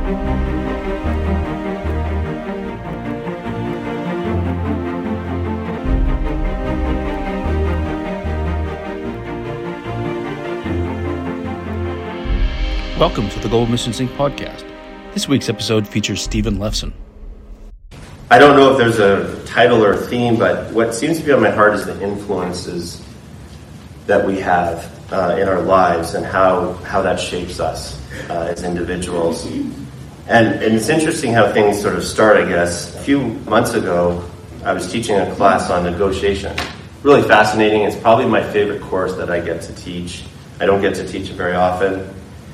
Welcome to the Global Mission Sync podcast. This week's episode features Stephen Lefson. I don't know if there's a title or a theme, but what seems to be on my heart is the influences that we have in our lives and how that shapes us as individuals. And it's interesting how things sort of start, I guess. A few months ago, I was teaching a class on negotiation. Really fascinating. It's probably my favorite course that I get to teach. I don't get to teach it very often.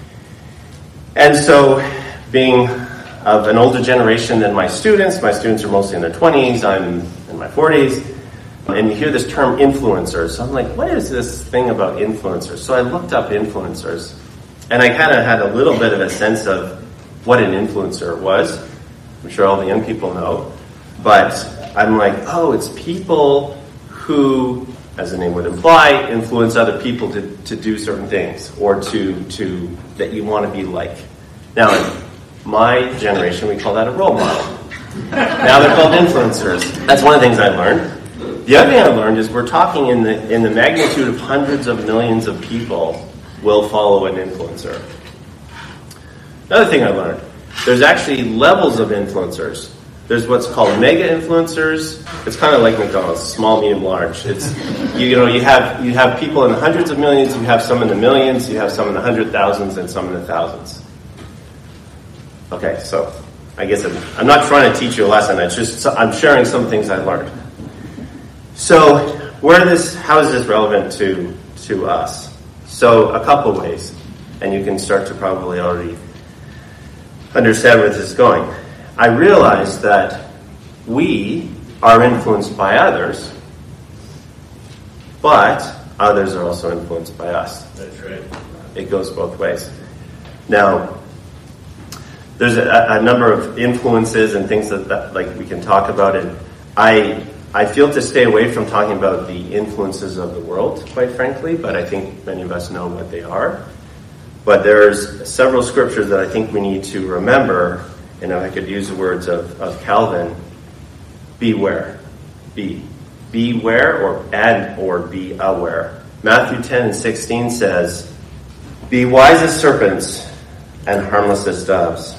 And so, being of an older generation than my students are mostly in their 20s, I'm in my 40s, and you hear this term influencers. So I'm like, what is this thing about influencers? So I looked up influencers, and I kind of had a little bit of a sense of what an influencer was. I'm sure all the young people know. But I'm like, oh, it's people who, as the name would imply, influence other people to do certain things or to that you want to be like. Now, in my generation, we call that a role model. Now they're called influencers. That's one of the things I learned. The other thing I learned is we're talking in the magnitude of hundreds of millions of people will follow an influencer. Another thing I learned, there's actually levels of influencers. There's what's called mega influencers. It's kind of like McDonald's, small, medium, large. It's you have people in the hundreds of millions, you have some in the millions, you have some in the 100,000s, and some in the thousands. Okay, so I guess I'm not trying to teach you a lesson. I'm sharing some things I learned. So how is this relevant to us? So a couple ways, and you can start to probably already understand where this is going. I realized that we are influenced by others, but others are also influenced by us. That's right. It goes both ways. Now, there's a number of influences and things that like we can talk about, and I feel to stay away from talking about the influences of the world, quite frankly, but I think many of us know what they are. But there's several scriptures that I think we need to remember. And if I could use the words of Calvin, beware. Beware or be aware. Matthew 10:16 says, be wise as serpents and harmless as doves.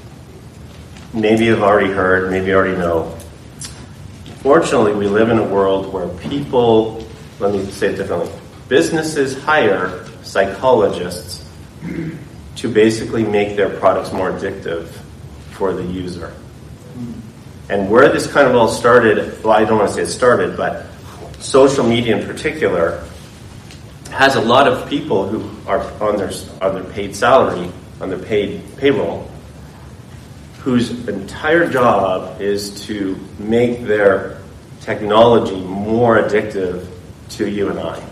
Maybe you've already heard, maybe you already know. Fortunately, we live in a world where people, let me say it differently, businesses hire psychologists to basically make their products more addictive for the user. And where this kind of all started, well, I don't want to say it started, but social media in particular has a lot of people who are on their paid salary, on their paid payroll, whose entire job is to make their technology more addictive to you and I.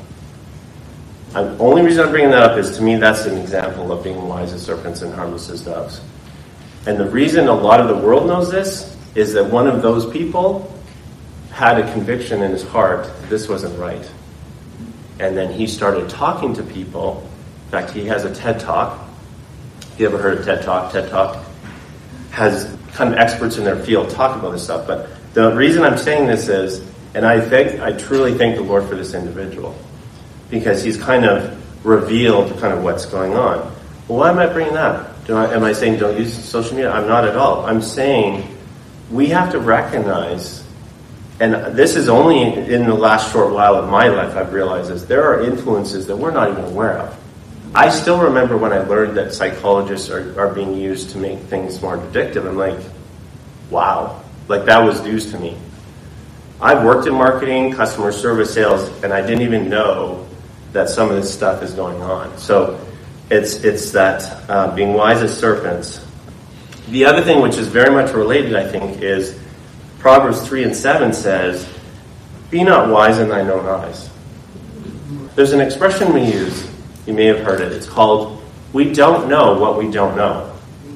The only reason I'm bringing that up is, to me, that's an example of being wise as serpents and harmless as doves. And the reason a lot of the world knows this is that one of those people had a conviction in his heart that this wasn't right. And then he started talking to people. In fact, he has a TED Talk. If you ever heard of TED Talk, TED Talk has kind of experts in their field talk about this stuff. But the reason I'm saying this is, and I truly thank the Lord for this individual, because he's kind of revealed kind of what's going on. Well, why am I bringing that? Am I saying don't use social media? I'm not at all. I'm saying we have to recognize, and this is only in the last short while of my life I've realized this, there are influences that we're not even aware of. I still remember when I learned that psychologists are being used to make things more addictive. I'm like, wow, like that was news to me. I've worked in marketing, customer service, sales, and I didn't even know that some of this stuff is going on. So it's that being wise as serpents. The other thing which is very much related, I think, is Proverbs 3:7 says, be not wise in thine own eyes. There's an expression we use, you may have heard it, it's called, we don't know what we don't know.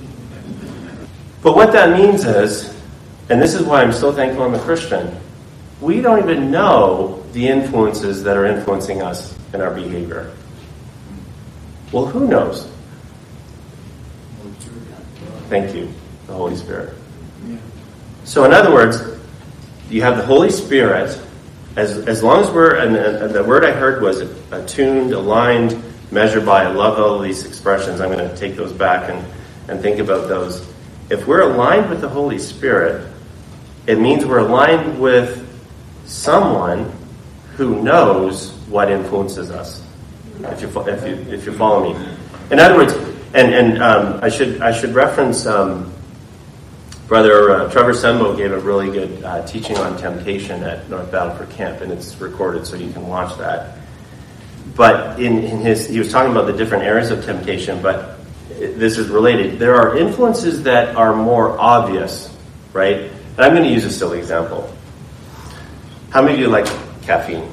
But what that means is, and this is why I'm so thankful I'm a Christian, we don't even know the influences that are influencing us in our behavior. Well, who knows? Thank you, the Holy Spirit. Yeah. So in other words, you have the Holy Spirit, as long as we're, and the word I heard was attuned, aligned, measured by. I love all of these expressions. I'm going to take those back and think about those. If we're aligned with the Holy Spirit, it means we're aligned with someone who knows what influences us. If you follow me. In other words, I should reference Brother Trevor Sembo gave a really good teaching on temptation at North Battleford Camp, and it's recorded so you can watch that. But he was talking about the different areas of temptation, but this is related. There are influences that are more obvious, right? And I'm going to use a silly example. How many of you like caffeine?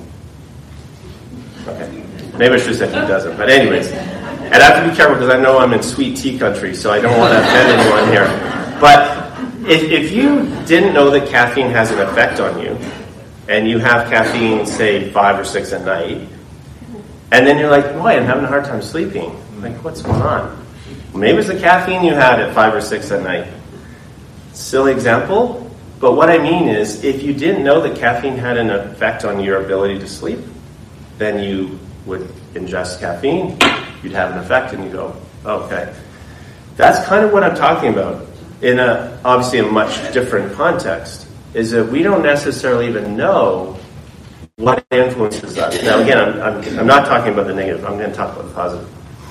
Okay. Maybe I should have said who doesn't. But anyways, I'd have to be careful because I know I'm in sweet tea country, so I don't want to offend anyone here. But if you didn't know that caffeine has an effect on you, and you have caffeine, say, 5 or 6 at night, and then you're like, boy, I'm having a hard time sleeping. Like, what's going on? Maybe it's the caffeine you had at 5 or 6 at night. Silly example, but what I mean is, if you didn't know that caffeine had an effect on your ability to sleep, then you would ingest caffeine, you'd have an effect, and you go, okay. That's kind of what I'm talking about in obviously a much different context, is that we don't necessarily even know what influences us. Now again, I'm not talking about the negative, I'm going to talk about the positive.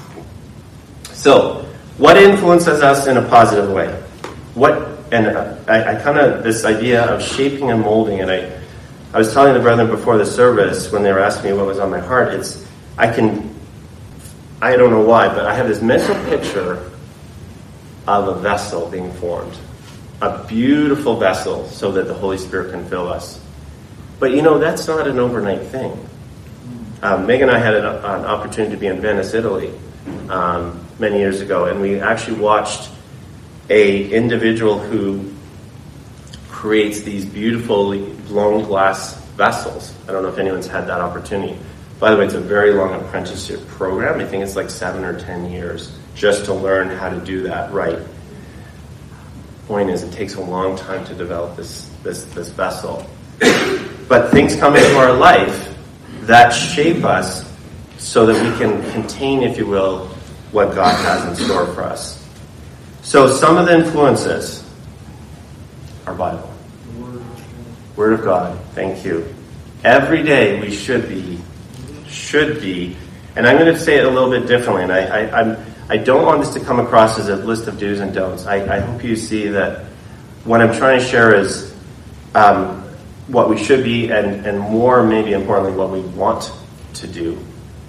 So, what influences us in a positive way? I kind of, this idea of shaping and molding, and I was telling the brethren before the service when they were asking me what was on my heart, I don't know why, but I have this mental picture of a vessel being formed. A beautiful vessel so that the Holy Spirit can fill us. But that's not an overnight thing. Meg and I had an opportunity to be in Venice, Italy, many years ago, and we actually watched a individual who creates these beautifully blown glass vessels. I don't know if anyone's had that opportunity. By the way, it's a very long apprenticeship program. I think it's like 7 or 10 years just to learn how to do that right. Point is, it takes a long time to develop this vessel. But things come into our life that shape us so that we can contain, if you will, what God has in store for us. So some of the influences are Bible. Word of God. Thank you. Every day we should be, and I'm going to say it a little bit differently, and I don't want this to come across as a list of do's and don'ts. I hope you see that what I'm trying to share is what we should be, and more, maybe importantly, what we want to do.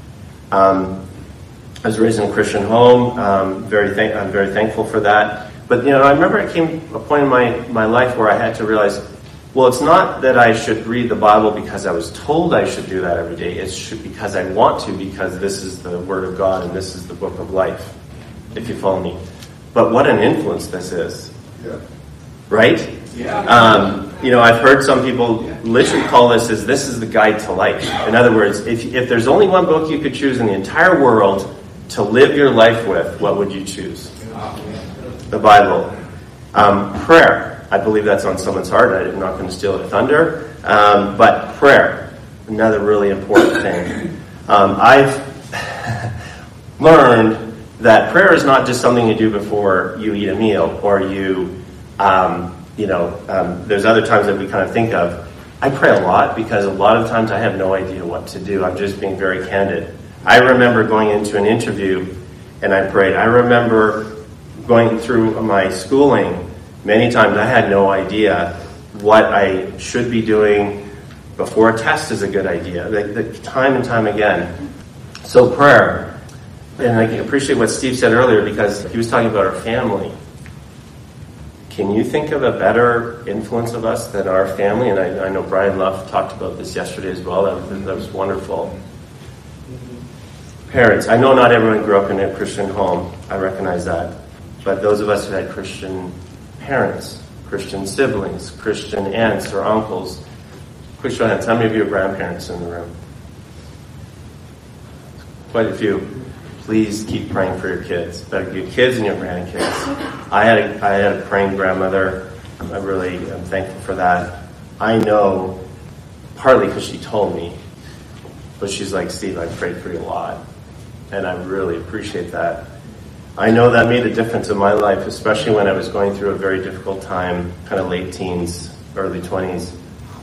I was raised in a Christian home. I'm very thankful for that. But I remember it came a point in my life where I had to realize, well, it's not that I should read the Bible because I was told I should do that every day. It's because I want to, because this is the Word of God and this is the book of life, if you follow me. But what an influence this is. Yeah. Right? Yeah. I've heard some people literally call this is the guide to life. In other words, if there's only one book you could choose in the entire world to live your life with, what would you choose? The Bible. Prayer. I believe that's on someone's heart. I'm not going to steal their thunder. But prayer, another really important thing. I've learned that prayer is not just something you do before you eat a meal, or there's other times that we kind of think of. I pray a lot because a lot of times I have no idea what to do. I'm just being very candid. I remember going into an interview and I prayed. I remember going through my schooling. Many times I had no idea what I should be doing before a test is a good idea. Time and time again. So prayer. And I appreciate what Steve said earlier because he was talking about our family. Can you think of a better influence of us than our family? And I know Brian Luff talked about this yesterday as well. That was wonderful. Parents. I know not everyone grew up in a Christian home. I recognize that. But those of us who had Christian parents, Christian siblings, Christian aunts or uncles. Quick show of hands. How many of you are grandparents in the room? Quite a few. please keep praying for your kids, your kids and your grandkids. I had a praying grandmother. I really am thankful for that. I know, partly because she told me, but she's like, Steve, I prayed for you a lot. And I really appreciate that. I know that made a difference in my life, especially when I was going through a very difficult time, kind of late teens, early 20s.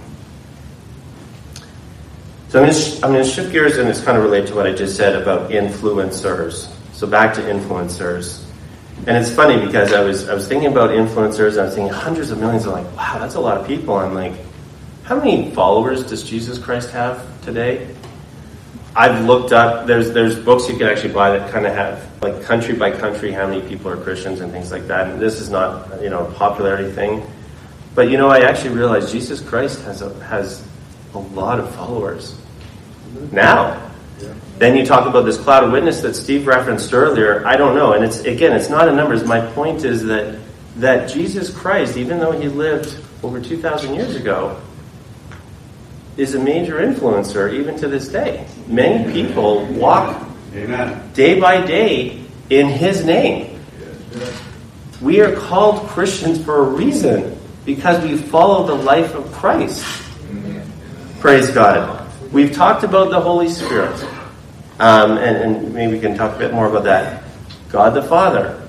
So I'm going to shift gears, and it's kind of related to what I just said about influencers. So back to influencers. And it's funny because I was thinking about influencers, and I was thinking hundreds of millions. I'm like, wow, that's a lot of people. I'm like, how many followers does Jesus Christ have today? I've looked up, there's books you can actually buy that kind of have, like country by country, how many people are Christians and things like that. And this is not, a popularity thing. But, I actually realized Jesus Christ has a lot of followers now. Yeah. Then you talk about this cloud of witness that Steve referenced earlier. I don't know. And it's not in numbers. My point is that Jesus Christ, even though he lived over 2,000 years ago, is a major influencer even to this day. Many people walk day by day in his name. We are called Christians for a reason, because we follow the life of Christ. Praise God. We've talked about the Holy Spirit. And maybe we can talk a bit more about that. God the Father.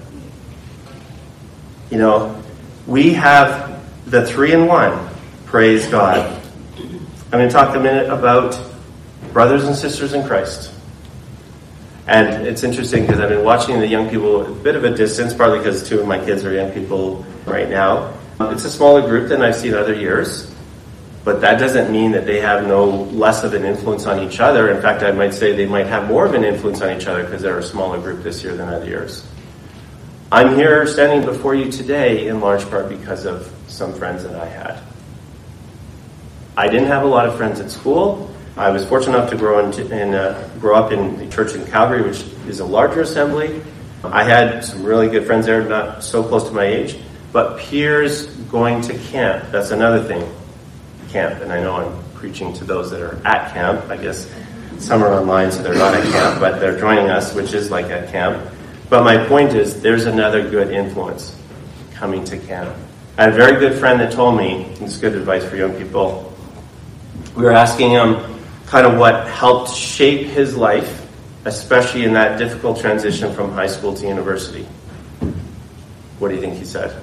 We have the 3-in-1. Praise God. I'm going to talk a minute about brothers and sisters in Christ. And it's interesting because I've been watching the young people a bit of a distance, partly because 2 of my kids are young people right now. It's a smaller group than I've seen other years, but that doesn't mean that they have no less of an influence on each other. In fact, I might say they might have more of an influence on each other because they're a smaller group this year than other years. I'm here standing before you today in large part because of some friends that I had. I didn't have a lot of friends at school. I was fortunate enough to grow up in the church in Calgary, which is a larger assembly. I had some really good friends there, not so close to my age, but peers going to camp. That's another thing, camp. And I know I'm preaching to those that are at camp. I guess some are online, so they're not at camp, but they're joining us, which is like at camp. But my point is, there's another good influence coming to camp. I had a very good friend that told me, and it's good advice for young people, we were asking him kind of what helped shape his life, especially in that difficult transition from high school to university. What do you think he said?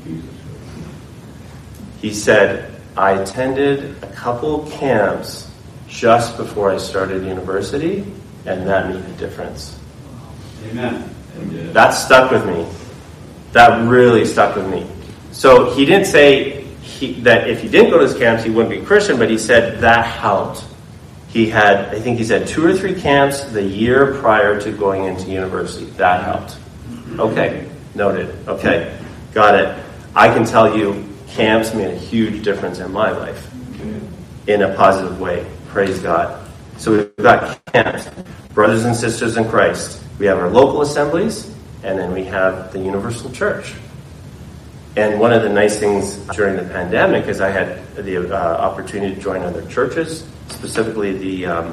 He said, I attended a couple camps just before I started university, and that made a difference. Amen. That stuck with me. That really stuck with me. So he didn't say that if he didn't go to his camps, he wouldn't be a Christian, but he said that helped. I think he said 2 or 3 camps the year prior to going into university. That helped. Okay, noted. Okay, got it. I can tell you, camps made a huge difference in my life in a positive way. Praise God. So we've got camps, brothers and sisters in Christ. We have our local assemblies, and then we have the universal church. And one of the nice things during the pandemic is I had the opportunity to join other churches. Specifically, the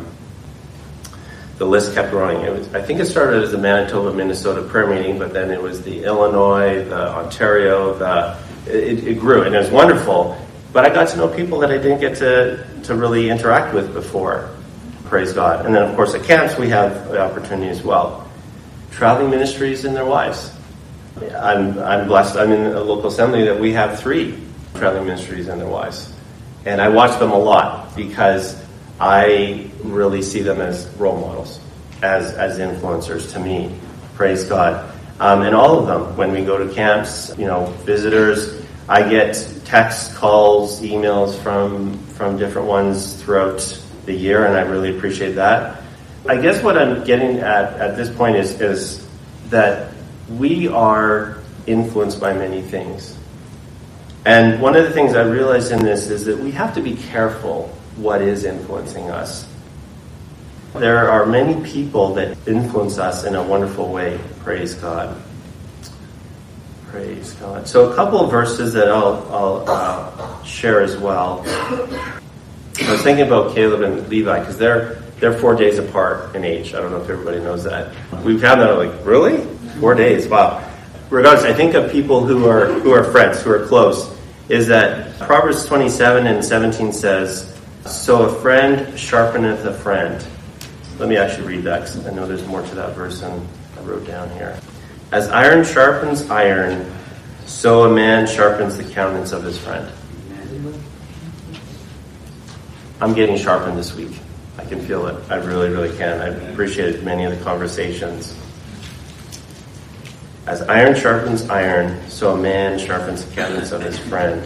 list kept growing. I think it started as the Manitoba, Minnesota prayer meeting, but then it was the Illinois, the Ontario. It grew, and it was wonderful. But I got to know people that I didn't get to really interact with before. Praise God. And then, of course, at camps, we have the opportunity as well. Traveling ministries and their wives. I'm blessed. I'm in a local assembly that we have 3 traveling ministries and their wives. And I watch them a lot because I really see them as role models, as influencers to me. Praise God. And all of them, when we go to camps, visitors, I get texts, calls, emails from different ones throughout the year, and I really appreciate that. I guess what I'm getting at this point is that we are influenced by many things. And one of the things I realized in this is that we have to be careful what is influencing us. There are many people that influence us in a wonderful way. Praise God. Praise God. So a couple of verses that I'll share as well. I was thinking about Caleb and Levi because they're They're 4 days apart in age. I don't know if everybody knows that. We've had that, like, really? 4 days, wow. Regardless, I think of people who are friends, who are close, is that Proverbs 27:17 says, "So a friend sharpeneth a friend." Let me actually read that, because I know there's more to that verse than I wrote down here. "As iron sharpens iron, so a man sharpens the countenance of his friend." I'm getting sharpened this week. I can feel it. I really, really can. I've appreciated many of the conversations. As iron sharpens iron, so a man sharpens the countenance of his friend.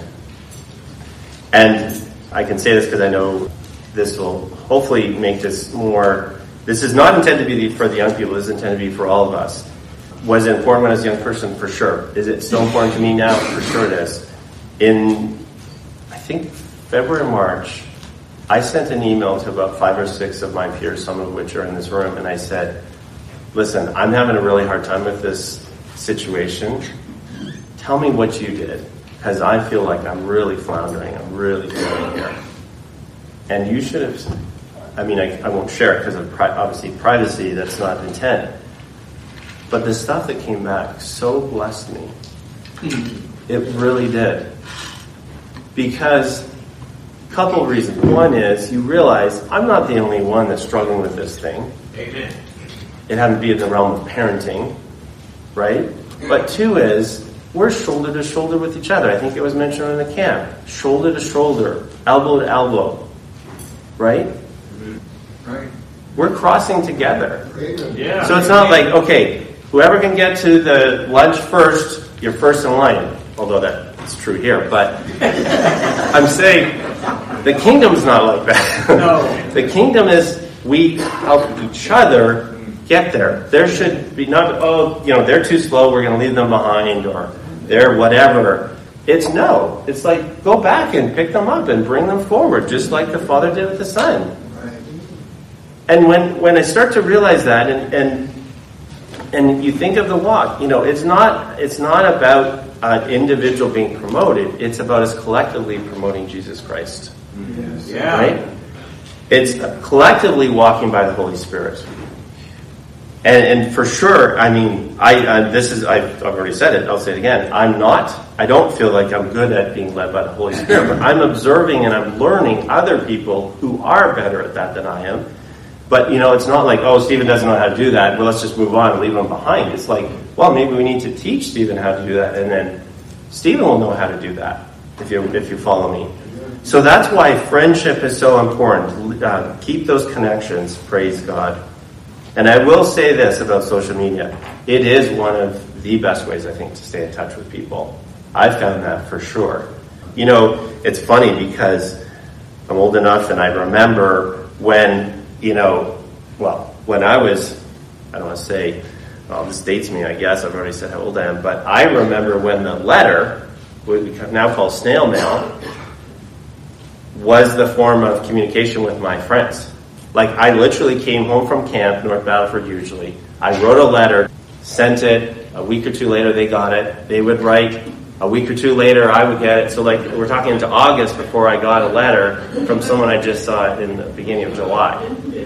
And I can say this because I know this will hopefully make this more... This is not intended to be for the young people. This is intended to be for all of us. Was it important when I was a young person? For sure. Is it still important to me now? For sure it is. In, I think, February or March, I sent an email to about 5 or 6 of my peers, some of which are in this room, and I said, listen, I'm having a really hard time with this situation. Tell me what you did, because I feel like I'm really floundering. I'm really feeling here. And you should have, I won't share it because of obviously privacy, that's not intent. But the stuff that came back so blessed me. It really did. Because a couple of reasons. One is you realize I'm not the only one that's struggling with this thing. Amen. It had to be in the realm of parenting, right? But 2 is we're shoulder to shoulder with each other. I think it was mentioned in the camp. Shoulder to shoulder, elbow to elbow, right? Right. We're crossing together. Yeah. So it's not like, okay, whoever can get to the lunch first, you're first in line. Although that's true here, but I'm saying the kingdom's not like that. No. The kingdom is we help each other get there. There should be not, they're too slow, we're going to leave them behind, or they're whatever. It's no. It's like, go back and pick them up and bring them forward, just like the Father did with the Son. Right. And when I start to realize that, and you think of the walk, it's not about an individual being promoted. It's about us collectively promoting Jesus Christ. Yes. Yeah. Right? It's collectively walking by the Holy Spirit. And for sure, I've already said it, I'll say it again. I don't feel like I'm good at being led by the Holy Spirit, but I'm observing and I'm learning other people who are better at that than I am. But, it's not like, Stephen doesn't know how to do that, well, let's just move on and leave him behind. It's like, well, maybe we need to teach Stephen how to do that, and then Stephen will know how to do that, if you follow me. So that's why friendship is so important. Keep those connections, praise God. And I will say this about social media. It is one of the best ways, I think, to stay in touch with people. I've found that for sure. It's funny because I'm old enough and I remember when, when I was, I don't want to say, this dates me, I guess. I've already said how old I am. But I remember when the letter, what we now call snail mail, was the form of communication with my friends. Like, I literally came home from camp, North Battleford usually. I wrote a letter, sent it. A week or 2 later, they got it. They would write. A week or 2 later, I would get it. So, we're talking into August before I got a letter from someone I just saw in the beginning of July.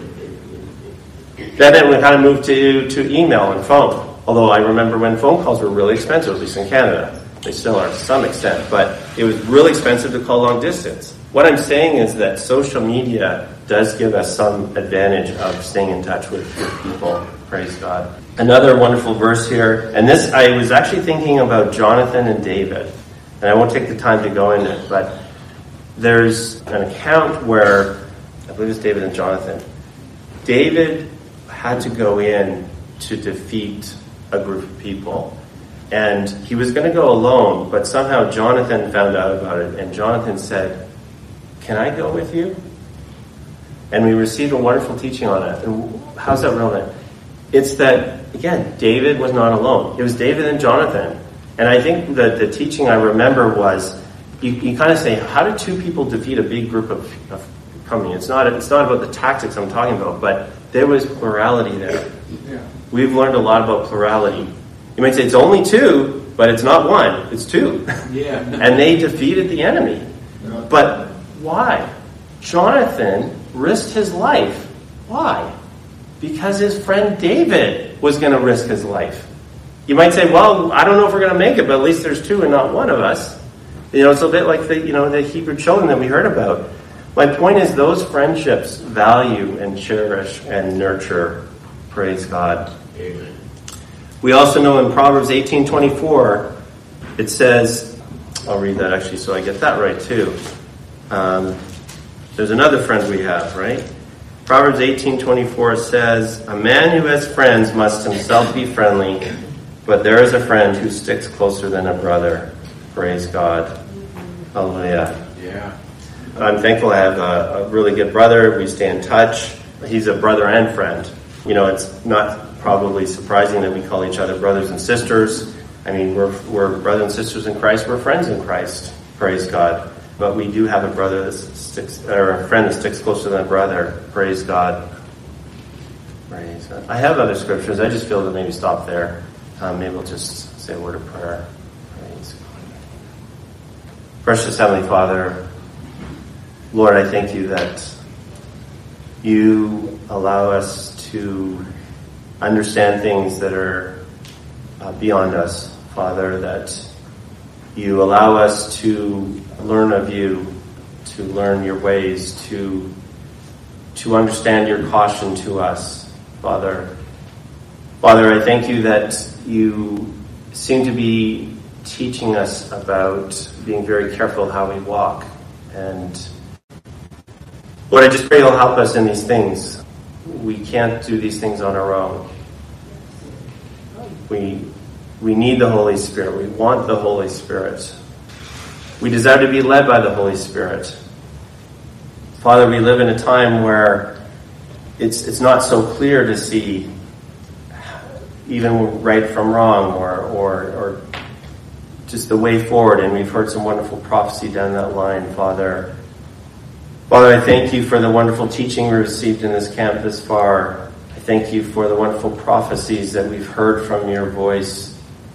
Then we kind of moved to email and phone. Although I remember when phone calls were really expensive, at least in Canada. They still are to some extent. But it was really expensive to call long distance. What I'm saying is that social media does give us some advantage of staying in touch with people. Praise God. Another wonderful verse here. And this, I was actually thinking about Jonathan and David. And I won't take the time to go into it, but there's an account where, I believe it's David and Jonathan. David had to go in to defeat a group of people. And he was going to go alone, but somehow Jonathan found out about it. And Jonathan said, "Can I go with you?" And we received a wonderful teaching on it. And how's that relevant? It's that, again, David was not alone. It was David and Jonathan. And I think that the teaching I remember was, you kind of say, how do 2 people defeat a big group of company? It's not about the tactics I'm talking about, but there was plurality there. Yeah. We've learned a lot about plurality. You might say it's only 2, but it's not 1, it's 2. Yeah. And they defeated the enemy. But why? Jonathan risked his life Why? Because his friend David was going to risk his life. You might say, well, I don't know if we're going to make it, but at least there's two and not one of us. It's a bit like the Hebrew children that we heard about. My point is those friendships value and cherish and nurture. Praise God. Amen. We also know in Proverbs 18:24, it says, I'll read that actually so I get that right too. There's another friend we have, right? Proverbs 18:24 says, a man who has friends must himself be friendly, but there is a friend who sticks closer than a brother. Praise God. Hallelujah. Yeah. I'm thankful I have a really good brother. We stay in touch. He's a brother and friend. It's not probably surprising that we call each other brothers and sisters. I mean, we're brothers and sisters in Christ. We're friends in Christ. Praise God. But we do have a brother a friend that sticks closer than a brother. Praise God. Praise God. I have other scriptures. I just feel that maybe stop there. Maybe we'll just say a word of prayer. Praise God. Precious Heavenly Father, Lord, I thank you that you allow us to understand things that are beyond us, Father, that you allow us to learn of you, to learn your ways, to understand your caution to us, Father. Father, I thank you that you seem to be teaching us about being very careful how we walk. And Lord, I just pray you'll help us in these things. We can't do these things on our own. We need the Holy Spirit. We want the Holy Spirit. We desire to be led by the Holy Spirit. Father, we live in a time where it's not so clear to see even right from wrong or just the way forward. And we've heard some wonderful prophecy down that line, Father. Father, I thank you for the wonderful teaching we received in this camp this far. I thank you for the wonderful prophecies that we've heard from your voice.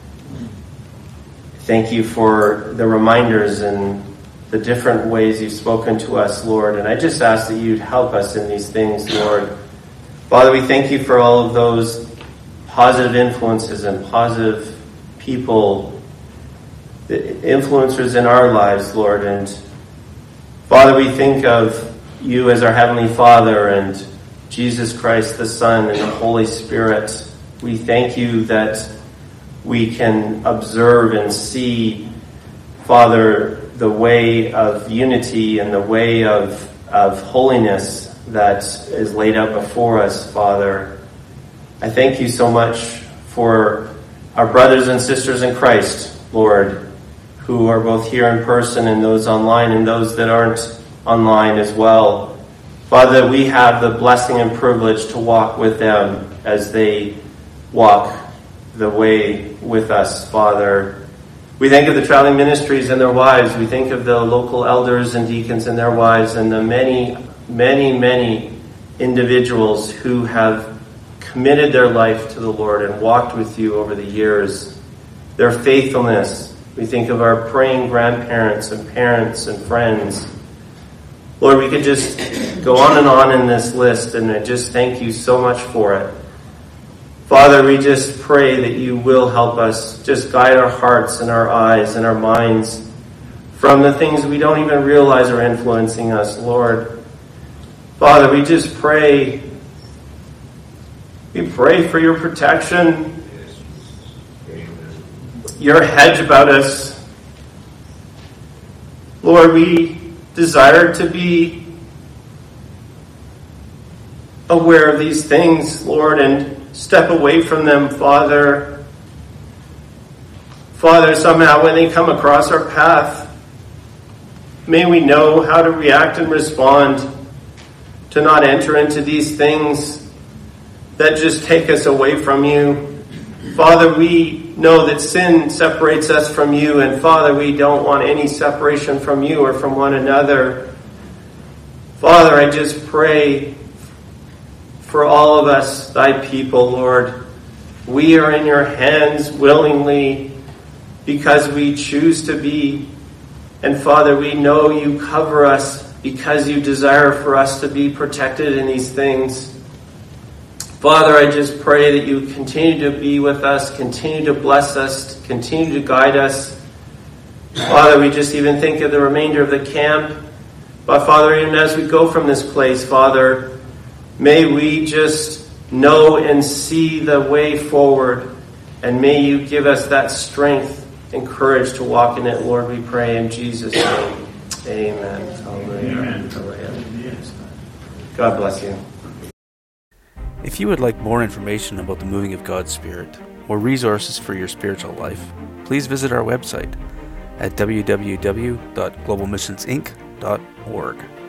Thank you for the reminders and the different ways you've spoken to us, Lord. And I just ask that you'd help us in these things, Lord. Father, we thank you for all of those positive influences and positive people, the influencers in our lives, Lord. And Father, we think of you as our Heavenly Father and Jesus Christ, the Son, and the Holy Spirit. We thank you that we can observe and see, Father, the way of unity and the way of holiness that is laid out before us, Father. I thank you so much for our brothers and sisters in Christ, Lord, who are both here in person and those online and those that aren't online as well. Father, we have the blessing and privilege to walk with them as they walk the way with us, Father. We think of the traveling ministries and their wives. We think of the local elders and deacons and their wives and the many, many, many individuals who have committed their life to the Lord and walked with you over the years. Their faithfulness. We think of our praying grandparents and parents and friends. Lord, we could just go on in this list, and I just thank you so much for it. Father, we just pray that you will help us just guide our hearts and our eyes and our minds from the things we don't even realize are influencing us, Lord. Father, we just pray. We pray for your protection, your hedge about us. Lord, we desire to be aware of these things, Lord, and step away from them, Father. Father, somehow when they come across our path, may we know how to react and respond, to not enter into these things that just take us away from you. Father, we know that sin separates us from you, and Father, we don't want any separation from you or from one another. Father, I just pray for all of us, thy people, Lord. We are in your hands willingly because we choose to be. And Father, we know you cover us because you desire for us to be protected in these things. Father, I just pray that you continue to be with us, continue to bless us, continue to guide us. Father, we just even think of the remainder of the camp. But Father, even as we go from this place, Father, may we just know and see the way forward. And may you give us that strength and courage to walk in it, Lord, we pray in Jesus' name. Amen. Hallelujah. Amen. Hallelujah. Yes. God bless you. If you would like more information about the moving of God's Spirit or resources for your spiritual life, please visit our website at www.globalmissionsinc.org.